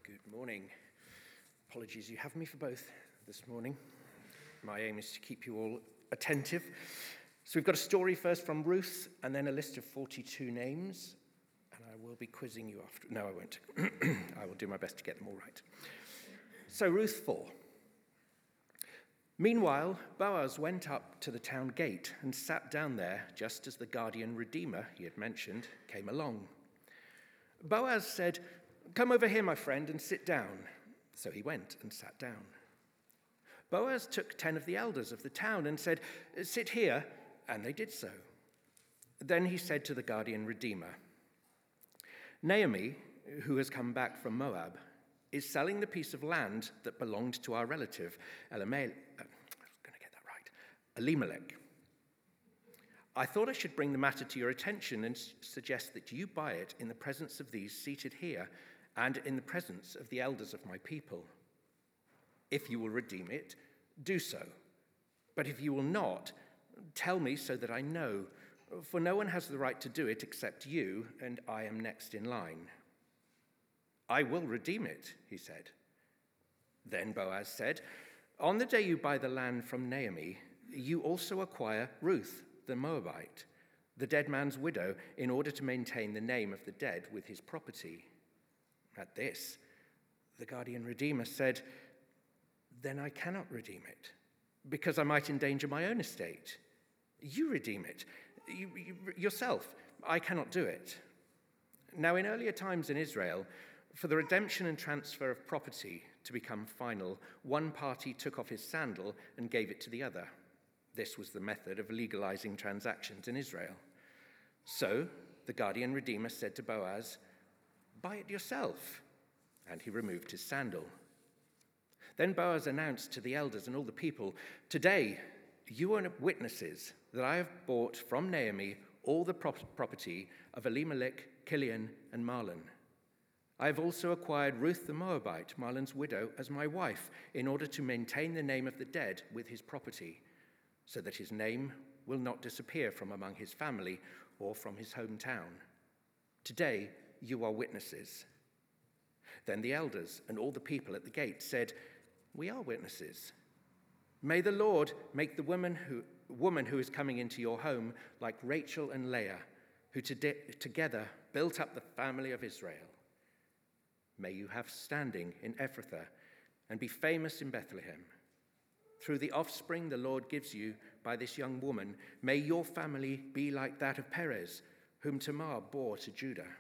Good morning. Apologies, you have me for both this morning. My aim is to keep you all attentive. So we've got a story first from Ruth, and then a list of 42 names, and I will be quizzing you after. No, I won't. I will do my best to get them all right. So Ruth 4. Meanwhile, Boaz went up to the town gate and sat down there just as the guardian redeemer he had mentioned came along. Boaz said, "Come over here, my friend, and sit down." So he went and sat down. Boaz took 10 of the elders of the town and said, "Sit here," and they did so. Then he said to the guardian redeemer, "Naomi, who has come back from Moab, is selling the piece of land that belonged to our relative, Elimelech. I thought I should bring the matter to your attention and suggest that you buy it in the presence of these seated here and in the presence of the elders of my people. If you will redeem it, do so. But if you will not, tell me so that I know, for no one has the right to do it except you, and I am next in line." "I will redeem it," he said. Then Boaz said, "On the day you buy the land from Naomi, you also acquire Ruth the Moabite, the dead man's widow, in order to maintain the name of the dead with his property." At this, the guardian redeemer said, "Then I cannot redeem it, because I might endanger my own estate. You redeem it, yourself. I cannot do it." Now, in earlier times in Israel, for the redemption and transfer of property to become final, one party took off his sandal and gave it to the other. This was the method of legalizing transactions in Israel. So the guardian redeemer said to Boaz, "Buy it yourself." And he removed his sandal. Then Boaz announced to the elders and all the people, "Today you are witnesses that I have bought from Naomi all the property of Elimelech, Kilion, and Mahlon. I have also acquired Ruth the Moabite, Mahlon's widow, as my wife, in order to maintain the name of the dead with his property, so that his name will not disappear from among his family or from his hometown. Today you are witnesses." Then the elders and all the people at the gate said, "We are witnesses. May the Lord make the woman who is coming into your home like Rachel and Leah, who together built up the family of Israel. May you have standing in Ephrathah and be famous in Bethlehem. Through the offspring the Lord gives you by this young woman, may your family be like that of Perez, whom Tamar bore to Judah."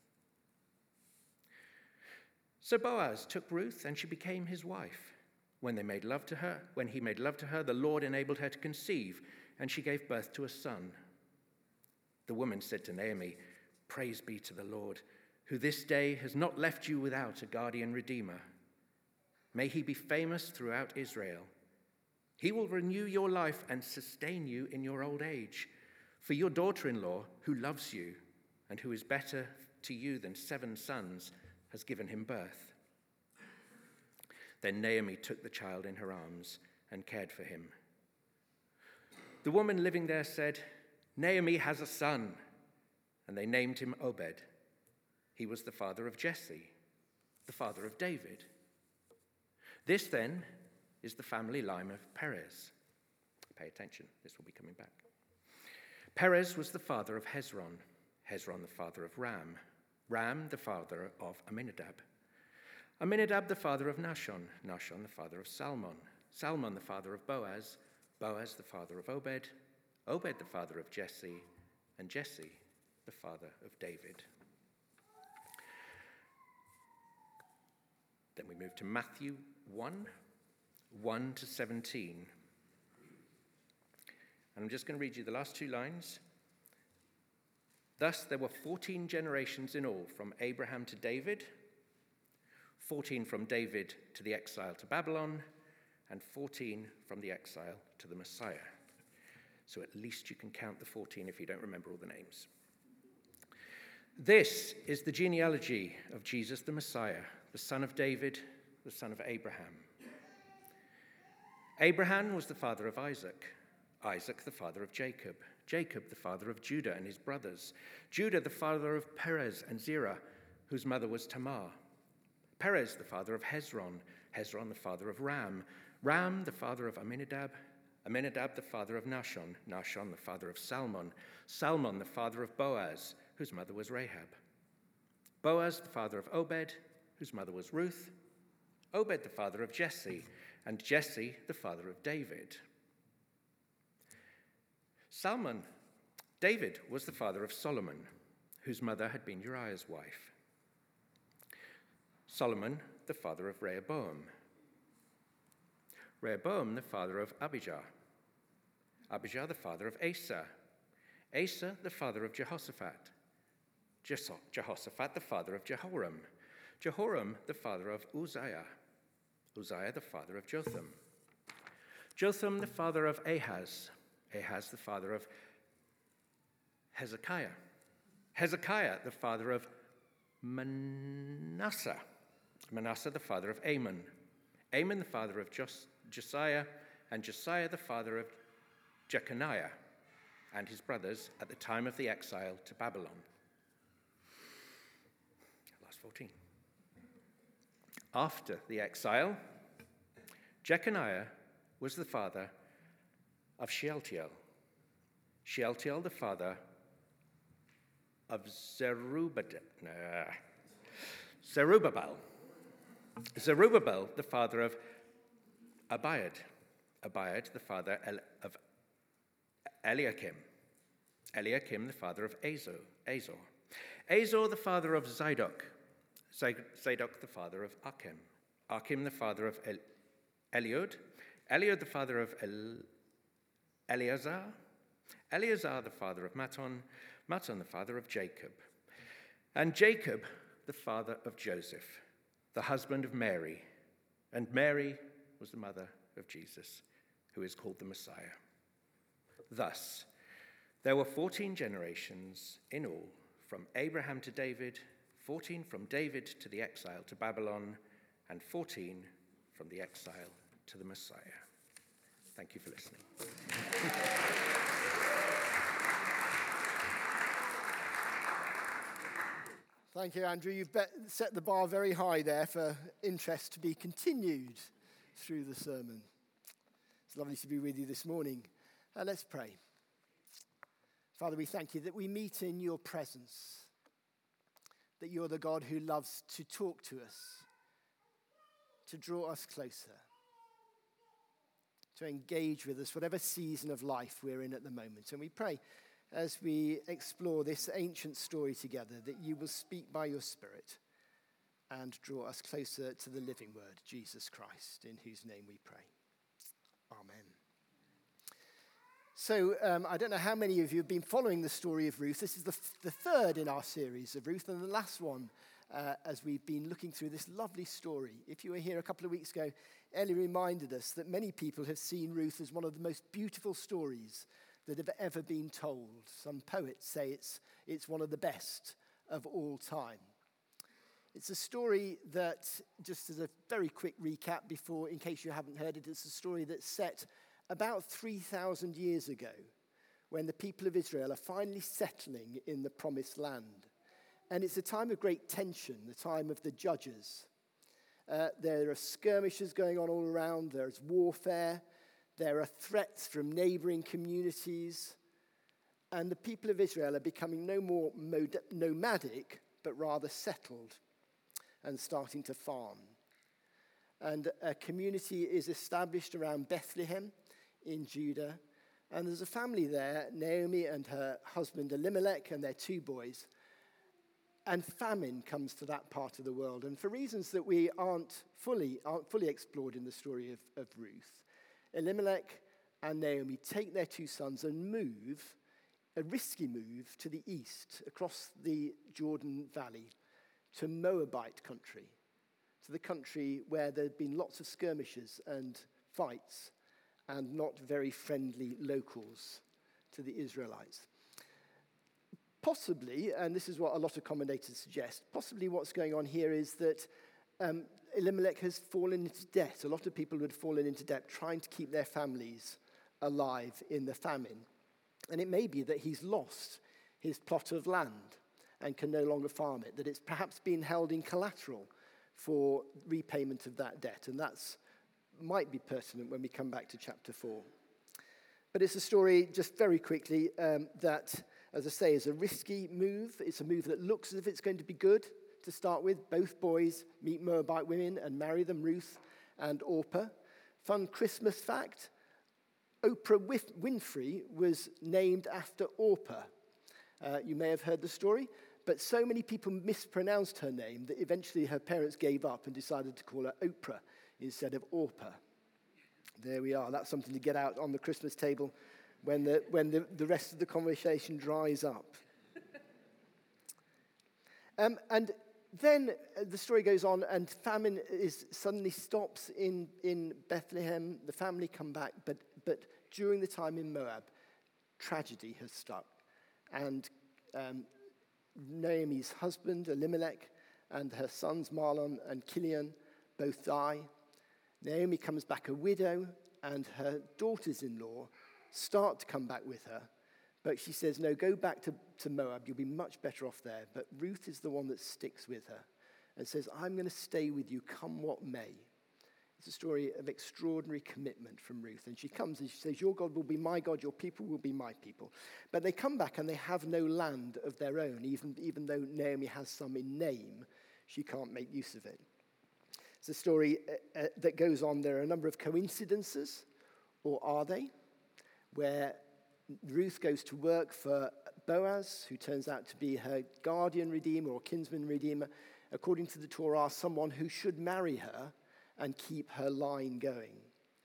So Boaz took Ruth, and she became his wife. When he made love to her, the Lord enabled her to conceive, and she gave birth to a son. The woman said to Naomi, "Praise be to the Lord, who this day has not left you without a guardian redeemer. May he be famous throughout Israel. He will renew your life and sustain you in your old age. For your daughter-in-law, who loves you and who is better to you than 7 sons, has given him birth." Then Naomi took the child in her arms and cared for him. The woman living there said, "Naomi has a son," and they named him Obed. He was the father of Jesse, the father of David. This then is the family line of Perez. Pay attention, this will be coming back. Perez was the father of Hezron, Hezron the father of Ram, Ram the father of Amminadab, Amminadab the father of Nahshon, Nahshon the father of Salmon, Salmon the father of Boaz, Boaz the father of Obed, Obed the father of Jesse, and Jesse the father of David. Then we move to Matthew 1 to 17. And I'm just going to read you the last 2 lines. "Thus there were 14 generations in all, from Abraham to David, 14 from David to the exile to Babylon, and 14 from the exile to the Messiah." So at least you can count the 14 if you don't remember all the names. "This is the genealogy of Jesus the Messiah, the son of David, the son of Abraham. Abraham was the father of Isaac, Isaac the father of Jacob, Jacob the father of Judah and his brothers, Judah the father of Perez and Zerah, whose mother was Tamar, Perez the father of Hezron, Hezron the father of Ram, Ram the father of Amminadab, Amminadab the father of Nahshon, Nahshon the father of Salmon, Salmon the father of Boaz, whose mother was Rahab, Boaz the father of Obed, whose mother was Ruth, Obed the father of Jesse, and Jesse the father of David. David was the father of Solomon, whose mother had been Uriah's wife. Solomon the father of Rehoboam, Rehoboam the father of Abijah, Abijah the father of Asa, Asa the father of Jehoshaphat, Jehoshaphat the father of Jehoram, Jehoram the father of Uzziah, Uzziah the father of Jotham, Jotham the father of Ahaz, Ahaz the father of Hezekiah, Hezekiah the father of Manasseh, Manasseh the father of Amon, Amon the father of Josiah, and Josiah the father of Jeconiah and his brothers at the time of the exile to Babylon. Last 14. After the exile, Jeconiah was the father of Shealtiel, Shealtiel the father of Zerubbabel, Zerubbabel the father of Abiad, Abiad the father of Eliakim, Eliakim the father of Azor, Azor the father of Zadok, Zadok the father of Achim, Achim the father of Eliud, Eliud the father of Eleazar, Eleazar the father of Matthan, Matthan the father of Jacob, and Jacob the father of Joseph, the husband of Mary, and Mary was the mother of Jesus, who is called the Messiah. Thus, there were 14 generations in all, from Abraham to David, 14 from David to the exile to Babylon, and 14 from the exile to the Messiah. Thank you for listening. Thank you, Andrew. You've set the bar very high there for interest to be continued through the sermon. It's lovely to be with you this morning. Let's pray. Father, we thank you that we meet in your presence, that you're the God who loves to talk to us, to draw us closer, to engage with us, whatever season of life we're in at the moment. And we pray, as we explore this ancient story together, that you will speak by your Spirit and draw us closer to the living word, Jesus Christ, in whose name we pray. Amen. So I don't know how many of you have been following the story of Ruth. This is the third in our series of Ruth, and the last one as we've been looking through this lovely story. If you were here a couple of weeks ago, Ellie reminded us that many people have seen Ruth as one of the most beautiful stories that have ever been told. Some poets say it's one of the best of all time. It's a story that, just as a very quick recap before, in case you haven't heard it, it's a story that's set about 3,000 years ago, when the people of Israel are finally settling in the promised land. And it's a time of great tension, the time of the judges. There are skirmishes going on all around, there's warfare, there are threats from neighboring communities, and the people of Israel are becoming no more nomadic, but rather settled and starting to farm. And a community is established around Bethlehem in Judah, and there's a family there, Naomi and her husband Elimelech and their 2 boys, and famine comes to that part of the world. And for reasons that we aren't fully explored in the story of Ruth, Elimelech and Naomi take their 2 sons and move, a risky move, to the east, across the Jordan Valley, to Moabite country, to the country where there had been lots of skirmishes and fights and not very friendly locals to the Israelites. Possibly, and this is what a lot of commentators suggest, possibly what's going on here is that Elimelech has fallen into debt. A lot of people had fallen into debt trying to keep their families alive in the famine. And it may be that he's lost his plot of land and can no longer farm it, that it's perhaps been held in collateral for repayment of that debt. And that's might be pertinent when we come back to chapter 4. But it's a story, just very quickly, that, as I say, is a risky move. It's a move that looks as if it's going to be good to start with. Both boys meet Moabite women and marry them, Ruth and Orpah. Fun Christmas fact, Oprah Winfrey was named after Orpah. You may have heard the story, but so many people mispronounced her name that eventually her parents gave up and decided to call her Oprah instead of Orpah. There we are. That's something to get out on the Christmas table when the rest of the conversation dries up. And then the story goes on, and famine suddenly stops in Bethlehem. The family come back, but during the time in Moab, tragedy has struck. And Naomi's husband, Elimelech, and her sons, Mahlon and Chilion, both die. Naomi comes back a widow, and her daughters-in-law start to come back with her. But she says, no, go back to Moab. You'll be much better off there. But Ruth is the one that sticks with her and says, I'm going to stay with you, come what may. It's a story of extraordinary commitment from Ruth. And she comes and she says, your God will be my God, your people will be my people. But they come back and they have no land of their own. Even though Naomi has some in name, she can't make use of it. It's a story that goes on. There are a number of coincidences, or are they, where Ruth goes to work for Boaz, who turns out to be her guardian redeemer or kinsman redeemer, according to the Torah, someone who should marry her and keep her line going.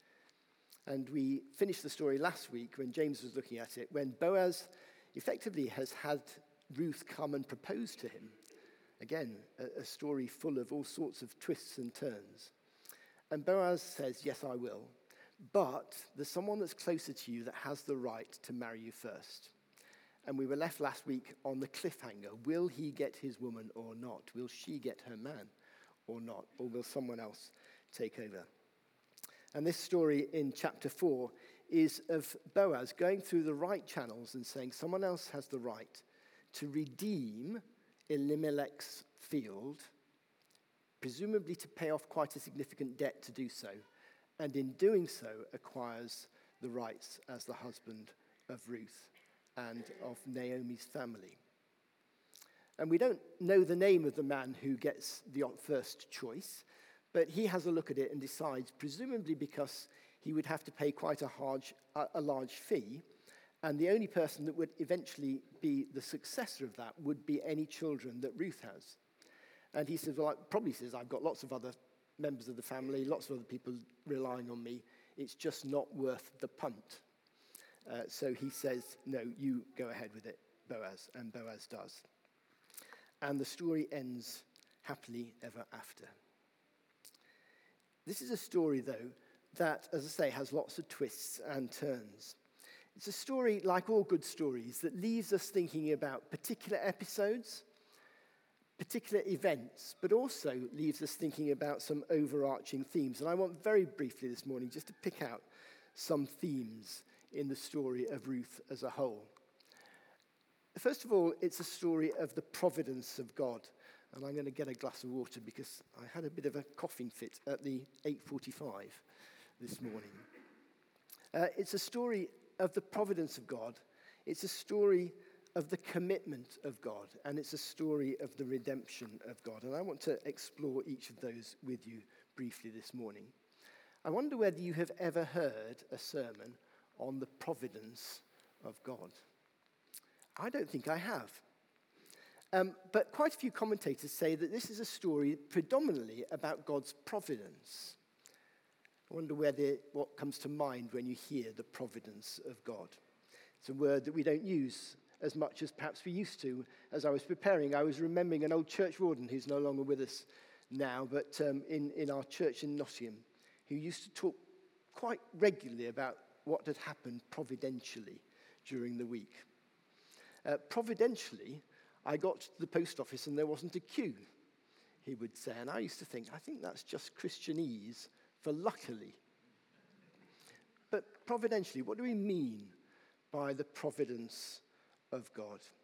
And we finished the story last week when James was looking at it, when Boaz effectively has had Ruth come and propose to him. Again, a story full of all sorts of twists and turns. And Boaz says, yes, I will. But there's someone that's closer to you that has the right to marry you first. And we were left last week on the cliffhanger. Will he get his woman or not? Will she get her man or not? Or will someone else take over? And this story in chapter 4 is of Boaz going through the right channels and saying someone else has the right to redeem Elimelech's field, presumably to pay off quite a significant debt to do so, and in doing so acquires the rights as the husband of Ruth and of Naomi's family. And we don't know the name of the man who gets the first choice, but he has a look at it and decides, presumably because he would have to pay quite a large fee, and the only person that would eventually be the successor of that would be any children that Ruth has. And he says, well, probably says, I've got lots of other members of the family, lots of other people relying on me. It's just not worth the punt. So he says, no, you go ahead with it, Boaz. And Boaz does. And the story ends happily ever after. This is a story, though, that, as I say, has lots of twists and turns. It's a story, like all good stories, that leaves us thinking about particular episodes, particular events, but also leaves us thinking about some overarching themes. And I want very briefly this morning just to pick out some themes in the story of Ruth as a whole. First of all, it's a story of the providence of God. And I'm going to get a glass of water because I had a bit of a coughing fit at the 8:45 this morning. It's a story of the providence of God. It's a story of the commitment of God, and it's a story of the redemption of God. And I want to explore each of those with you briefly this morning. I wonder whether you have ever heard a sermon on the providence of God. I don't think I have. But quite a few commentators say that this is a story predominantly about God's providence. I wonder what comes to mind when you hear the providence of God. It's a word that we don't use as much as perhaps we used to. As I was preparing, I was remembering an old church warden who's no longer with us now, but in our church in Nottingham, who used to talk quite regularly about what had happened providentially during the week. Providentially, I got to the post office and there wasn't a queue, he would say. And I used to think, I think that's just Christianese for luckily. But providentially, what do we mean by the providence of God?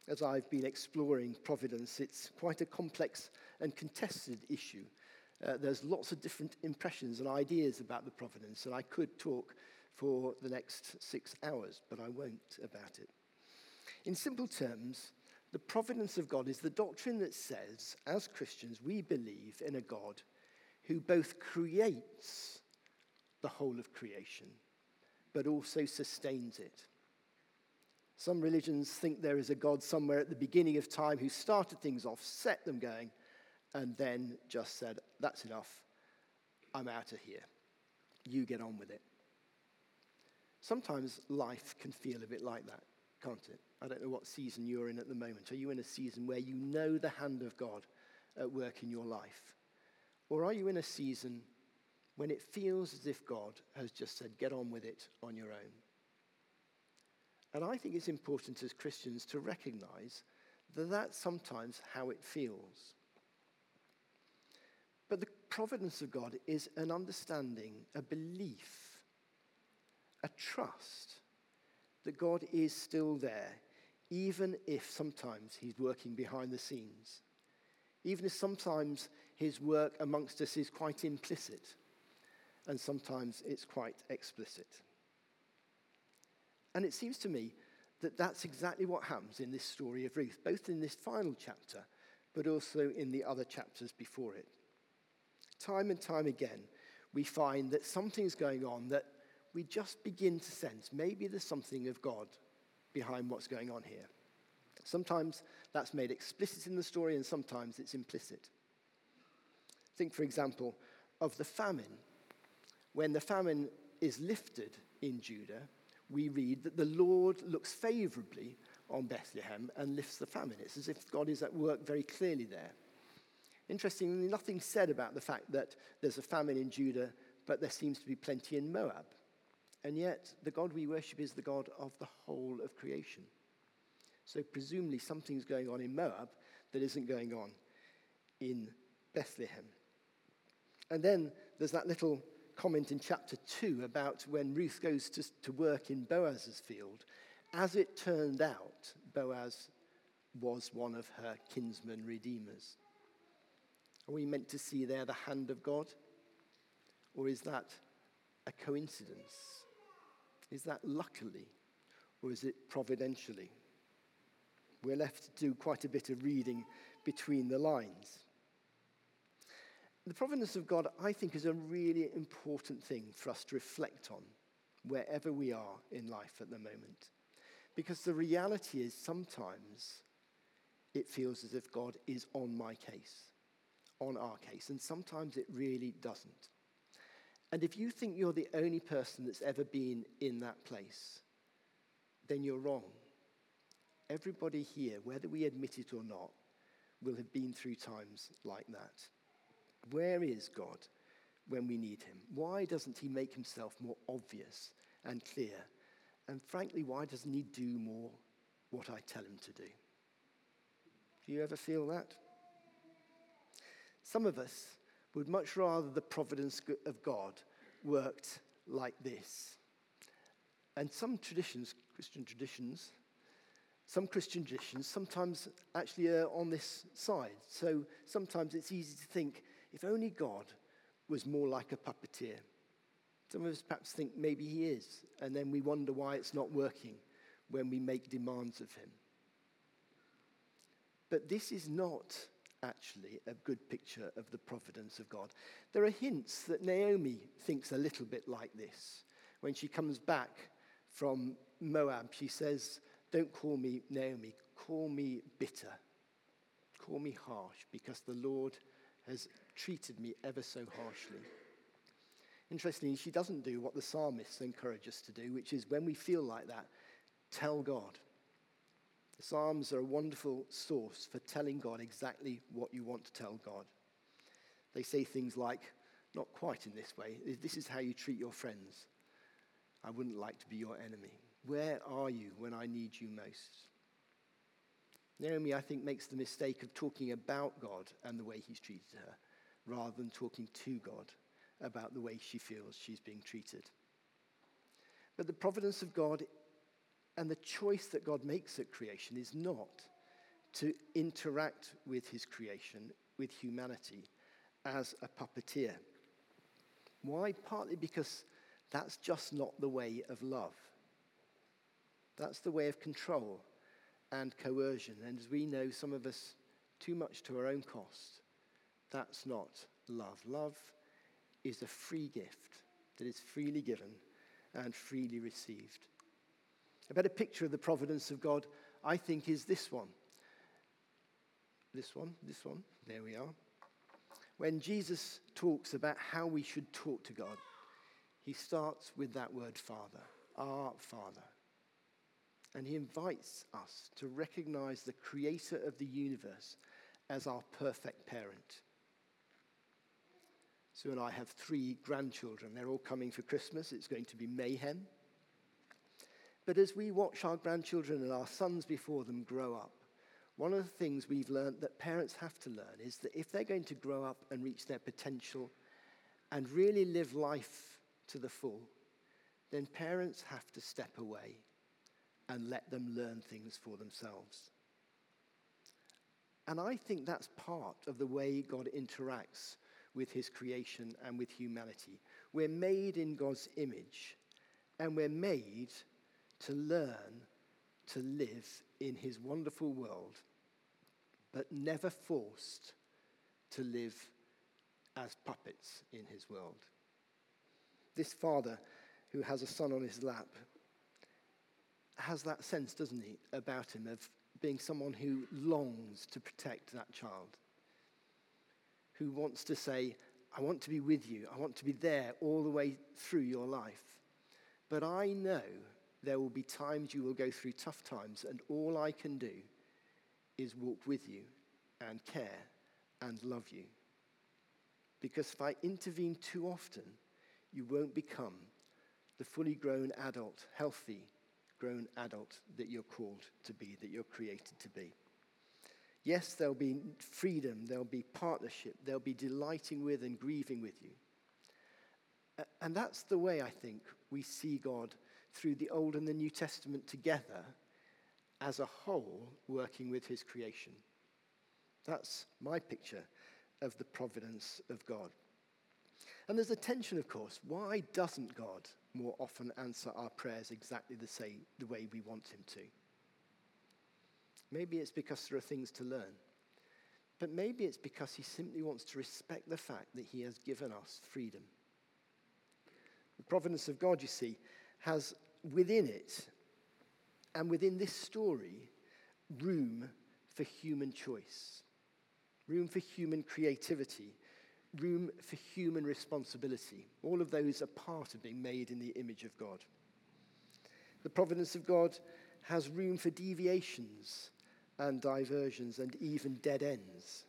As I've been exploring providence, it's quite a complex and contested issue. There's lots of different impressions and ideas about the providence, and I could talk for the next 6 hours, but I won't about it. In simple terms, the providence of God is the doctrine that says, as Christians, we believe in a God who both creates the whole of creation, but also sustains it. Some religions think there is a God somewhere at the beginning of time who started things off, set them going, and then just said, that's enough, I'm out of here. You get on with it. Sometimes life can feel a bit like that, can't it? I don't know what season you're in at the moment. Are you in a season where you know the hand of God at work in your life? Or are you in a season when it feels as if God has just said, get on with it on your own? And I think it's important as Christians to recognize that that's sometimes how it feels. But the providence of God is an understanding, a belief, a trust that God is still there, even if sometimes he's working behind the scenes. Even if sometimes his work amongst us is quite implicit, and sometimes it's quite explicit. And it seems to me that that's exactly what happens in this story of Ruth, both in this final chapter, but also in the other chapters before it. Time and time again, we find that something's going on that we just begin to sense. Maybe there's something of God behind what's going on here. Sometimes that's made explicit in the story, and sometimes it's implicit. Think, for example, of the famine. When the famine is lifted in Judah, we read that the Lord looks favorably on Bethlehem and lifts the famine. It's as if God is at work very clearly there. Interestingly, nothing's said about the fact that there's a famine in Judah, but there seems to be plenty in Moab. And yet, the God we worship is the God of the whole of creation. So presumably something's going on in Moab that isn't going on in Bethlehem. And then there's that little comment in chapter 2 about when Ruth goes to work in Boaz's field. As it turned out, Boaz was one of her kinsman redeemers. Are we meant to see there the hand of God? Or is that a coincidence? Is that luckily? Or is it providentially? We're left to do quite a bit of reading between the lines. The providence of God, I think, is a really important thing for us to reflect on wherever we are in life at the moment. Because the reality is sometimes it feels as if God is on my case, on our case, and sometimes it really doesn't. And if you think you're the only person that's ever been in that place, then you're wrong. Everybody here, whether we admit it or not, will have been through times like that. Where is God when we need him? Why doesn't he make himself more obvious and clear? And frankly, why doesn't he do more what I tell him to do? Do you ever feel that? Some of us would much rather the providence of God worked like this. And some traditions, some Christian traditions sometimes actually are on this side. So sometimes it's easy to think, if only God was more like a puppeteer. Some of us perhaps think maybe he is, and then we wonder why it's not working when we make demands of him. But this is not actually a good picture of the providence of God. There are hints that Naomi thinks a little bit like this. When she comes back from Moab, she says, don't call me Naomi, call me bitter, call me harsh, because the Lord has treated me ever so harshly. Interestingly, she doesn't do what the psalmists encourage us to do, which is when we feel like that, tell God. The Psalms are a wonderful source for telling God exactly what you want to tell God. They say things like, not quite in this way, this is how you treat your friends. I wouldn't like to be your enemy. Where are you when I need you most? Naomi, I think, makes the mistake of talking about God and the way he's treated her, rather than talking to God about the way she feels she's being treated. But the providence of God and the choice that God makes at creation is not to interact with his creation, with humanity, as a puppeteer. Why? Partly because that's just not the way of love. That's the way of control and coercion. And as we know, some of us, too much to our own cost. That's not love. Love is a free gift that is freely given and freely received. A better picture of the providence of God, I think, is this one. This one. There we are. When Jesus talks about how we should talk to God, he starts with that word Father, our Father. And he invites us to recognize the creator of the universe as our perfect parent. Sue and I have 3 grandchildren. They're all coming for Christmas. It's going to be mayhem. But as we watch our grandchildren and our sons before them grow up, one of the things we've learned that parents have to learn is that if they're going to grow up and reach their potential and really live life to the full, then parents have to step away and let them learn things for themselves. And I think that's part of the way God interacts with his creation and with humanity. We're made in God's image, and we're made to learn to live in his wonderful world, but never forced to live as puppets in his world. This father who has a son on his lap has that sense, doesn't he, about him of being someone who longs to protect that child, who wants to say, I want to be with you, I want to be there all the way through your life. But I know there will be times you will go through tough times, and all I can do is walk with you and care and love you. Because if I intervene too often, you won't become the fully grown adult, healthy grown adult that you're called to be, that you're created to be. Yes, there'll be freedom, there'll be partnership, there'll be delighting with and grieving with you. And that's the way I think we see God through the Old and the New Testament together as a whole, working with his creation. That's my picture of the providence of God. And there's a tension, of course. Why doesn't God more often answer our prayers exactly the way we want him to? Maybe it's because there are things to learn. But maybe it's because he simply wants to respect the fact that he has given us freedom. The providence of God, you see, has within it, and within this story, room for human choice, room for human creativity, room for human responsibility. All of those are part of being made in the image of God. The providence of God has room for deviations and diversions and even dead ends.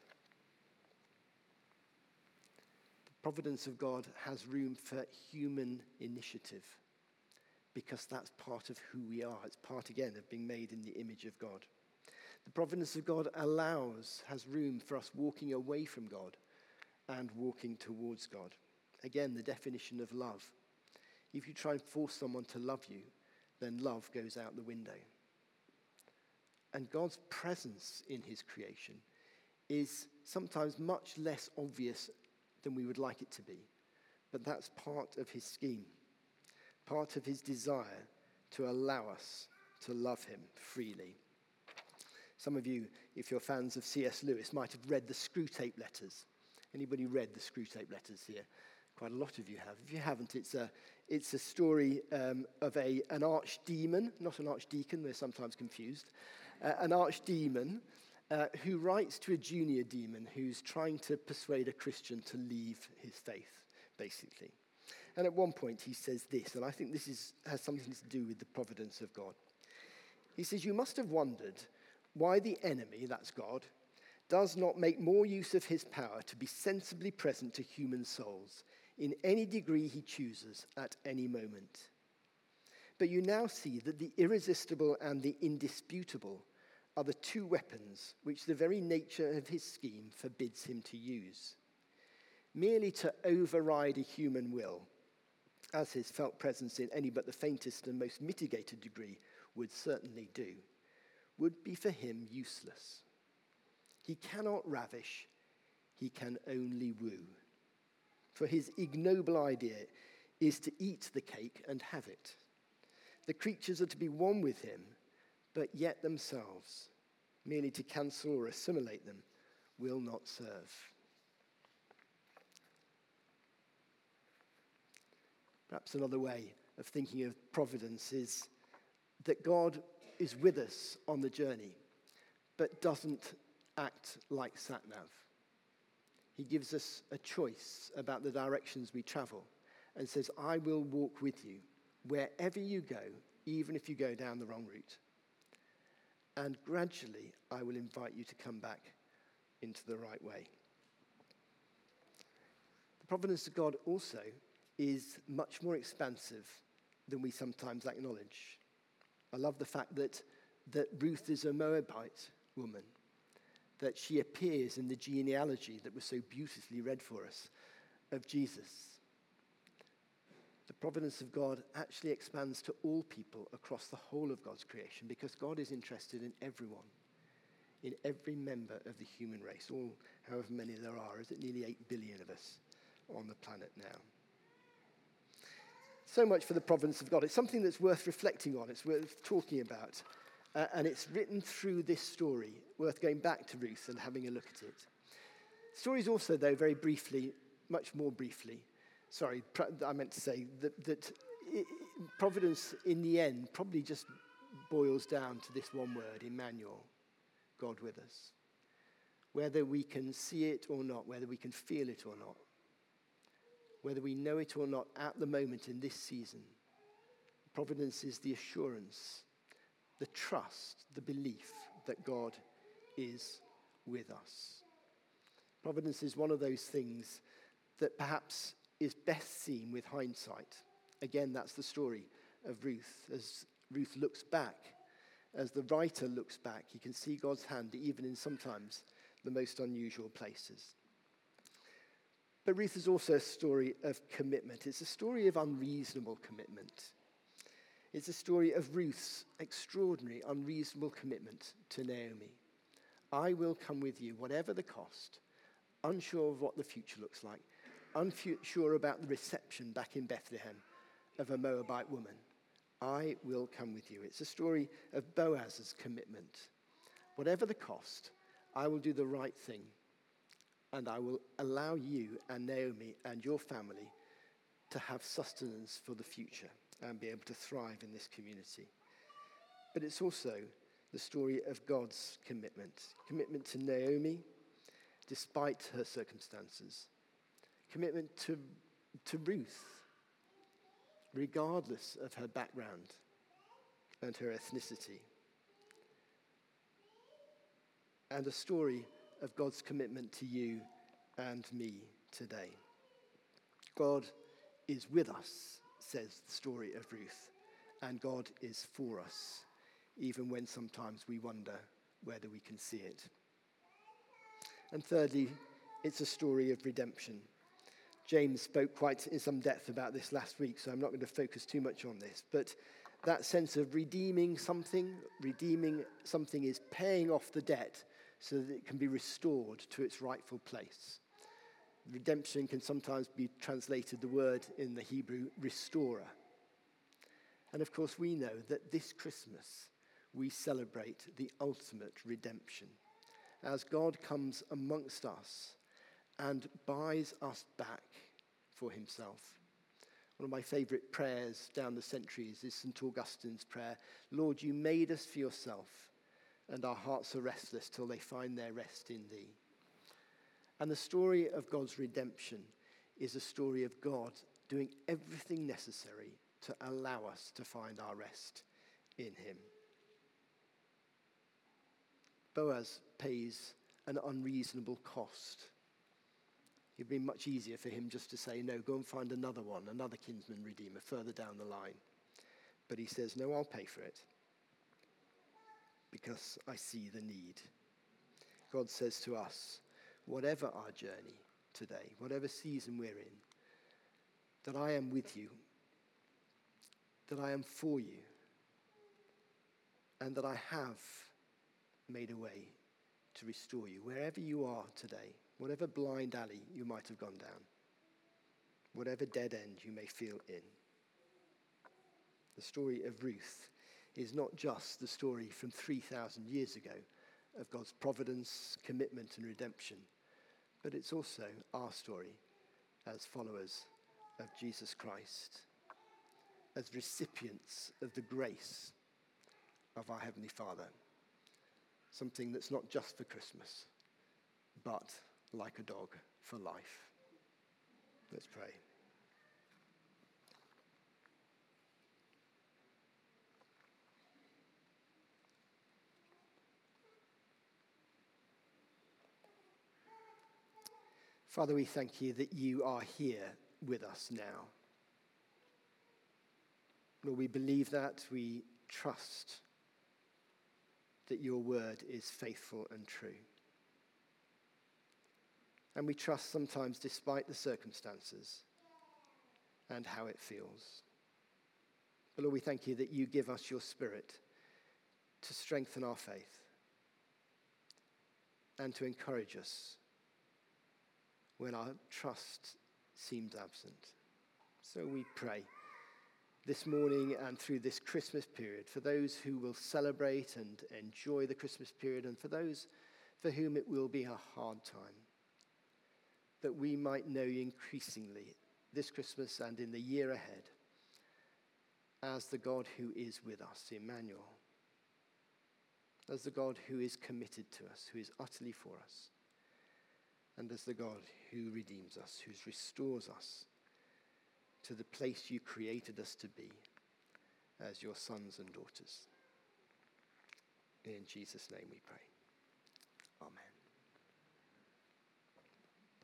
The providence of God has room for human initiative, because that's part of who we are. It's part, again, of being made in the image of God. The providence of God has room for us walking away from God and walking towards God. Again, the definition of love. If you try and force someone to love you, then love goes out the window. And God's presence in his creation is sometimes much less obvious than we would like it to be. But that's part of his scheme, part of his desire to allow us to love him freely. Some of you, if you're fans of C.S. Lewis, might have read the Screwtape Letters. Anybody read the Screwtape Letters here? Quite a lot of you have. If you haven't, it's a story of an archdemon, not an archdeacon, they're sometimes confused, an archdemon who writes to a junior demon who's trying to persuade a Christian to leave his faith, basically. And at one point he says this, and I think this has something to do with the providence of God. He says, "You must have wondered why the enemy, that's God, does not make more use of his power to be sensibly present to human souls in any degree he chooses at any moment. But you now see that the irresistible and the indisputable are the two weapons which the very nature of his scheme forbids him to use. Merely to override a human will, as his felt presence in any but the faintest and most mitigated degree would certainly do, would be for him useless. He cannot ravish, he can only woo. For his ignoble idea is to eat the cake and have it. The creatures are to be one with him, but yet themselves, merely to cancel or assimilate them, will not serve. Perhaps another way of thinking of providence is that God is with us on the journey, but doesn't act like sat-nav. He gives us a choice about the directions we travel and says, I will walk with you wherever you go, even if you go down the wrong route. And gradually, I will invite you to come back into the right way. The providence of God also is much more expansive than we sometimes acknowledge. I love the fact that Ruth is a Moabite woman, that she appears in the genealogy that was so beautifully read for us of Jesus. The providence of God actually expands to all people across the whole of God's creation, because God is interested in everyone, in every member of the human race, all however many there are. Is it nearly 8 billion of us on the planet now? So much for the providence of God. It's something that's worth reflecting on. It's worth talking about. And it's written through this story, worth going back to Ruth and having a look at it. The story is also, though, very briefly, much more briefly, I meant to say that providence in the end probably just boils down to this one word, Emmanuel, God with us. Whether we can see it or not, whether we can feel it or not, whether we know it or not at the moment in this season, providence is the assurance, the trust, the belief that God is with us. Providence is one of those things that perhaps is best seen with hindsight. Again, that's the story of Ruth. As Ruth looks back, as the writer looks back, he can see God's hand even in sometimes the most unusual places. But Ruth is also a story of commitment. It's a story of unreasonable commitment. It's a story of Ruth's extraordinary, unreasonable commitment to Naomi. I will come with you, whatever the cost, unsure of what the future looks like, unsure about the reception back in Bethlehem of a Moabite woman. I will come with you. It's a story of Boaz's commitment. Whatever the cost, I will do the right thing, and I will allow you and Naomi and your family to have sustenance for the future and be able to thrive in this community. But it's also the story of God's commitment to Naomi, despite her circumstances, commitment to Ruth, regardless of her background and her ethnicity, and a story of God's commitment to you and me today. God is with us, says the story of Ruth, and God is for us, even when sometimes we wonder whether we can see it. And thirdly, it's a story of redemption. James spoke quite in some depth about this last week, so I'm not going to focus too much on this, but that sense of redeeming something is paying off the debt so that it can be restored to its rightful place. Redemption can sometimes be translated, the word in the Hebrew, restorer. And of course, we know that this Christmas, we celebrate the ultimate redemption, as God comes amongst us and buys us back for himself. One of my favorite prayers down the centuries is St. Augustine's prayer, Lord, you made us for yourself, and our hearts are restless till they find their rest in thee. And the story of God's redemption is a story of God doing everything necessary to allow us to find our rest in him. Boaz pays an unreasonable cost. It would be much easier for him just to say, no, go and find another one, another kinsman redeemer further down the line. But he says, no, I'll pay for it because I see the need. God says to us, whatever our journey today, whatever season we're in, that I am with you, that I am for you, and that I have made a way to restore you wherever you are today, whatever blind alley you might have gone down, whatever dead end you may feel in. The story of Ruth is not just the story from 3,000 years ago of God's providence, commitment, and redemption, but it's also our story as followers of Jesus Christ, as recipients of the grace of our Heavenly Father. Something that's not just for Christmas, but like a dog for life. Let's pray. Father, we thank you that you are here with us now. Lord, we believe that, we trust that your word is faithful and true. And we trust sometimes despite the circumstances and how it feels. But Lord, we thank you that you give us your Spirit to strengthen our faith and to encourage us when our trust seems absent. So we pray this morning and through this Christmas period for those who will celebrate and enjoy the Christmas period, and for those for whom it will be a hard time, that we might know increasingly this Christmas and in the year ahead as the God who is with us, Emmanuel, as the God who is committed to us, who is utterly for us, and as the God who redeems us, who restores us to the place you created us to be as your sons and daughters. In Jesus' name we pray.